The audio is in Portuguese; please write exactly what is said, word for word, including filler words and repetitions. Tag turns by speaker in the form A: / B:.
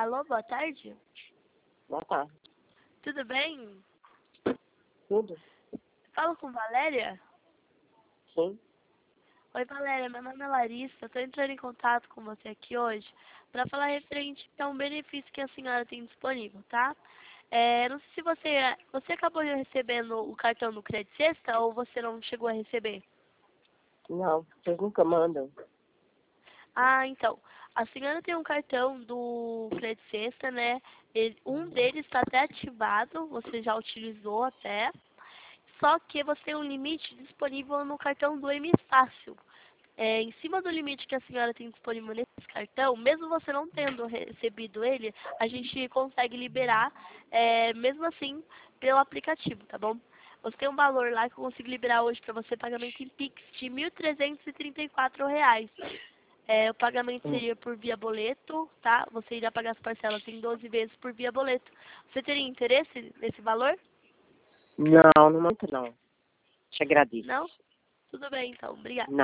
A: Alô, boa tarde.
B: Boa tarde.
A: Tudo bem?
B: Tudo?
A: Falo com Valéria?
B: Sim.
A: Oi, Valéria, meu nome é Larissa. Eu estou entrando em contato com você aqui hoje para falar referente a um benefício que a senhora tem disponível, tá? É, não sei se você, você acabou recebendo o cartão do Crédito Sexta ou você não chegou a receber?
B: Não, vocês nunca mandam.
A: Ah, então. A senhora tem um cartão do Crédito Sexta, né? Ele- um deles está até ativado, você já utilizou até. Só que você tem um limite disponível no cartão do M Fácil. É, em cima do limite que a senhora tem disponível nesse cartão, mesmo você não tendo recebido ele, a gente consegue liberar, é, mesmo assim, pelo aplicativo, tá bom? Você tem um valor lá que eu consigo liberar hoje para você, pagamento em Pix, de mil trezentos e trinta e quatro reais. É, o pagamento
B: Hum.
A: seria por via boleto, tá? Você irá pagar as parcelas em doze vezes por via boleto. Você teria interesse nesse valor?
B: Não, no momento não. Te agradeço.
A: Não? Tudo bem, então. Obrigada.
B: Não.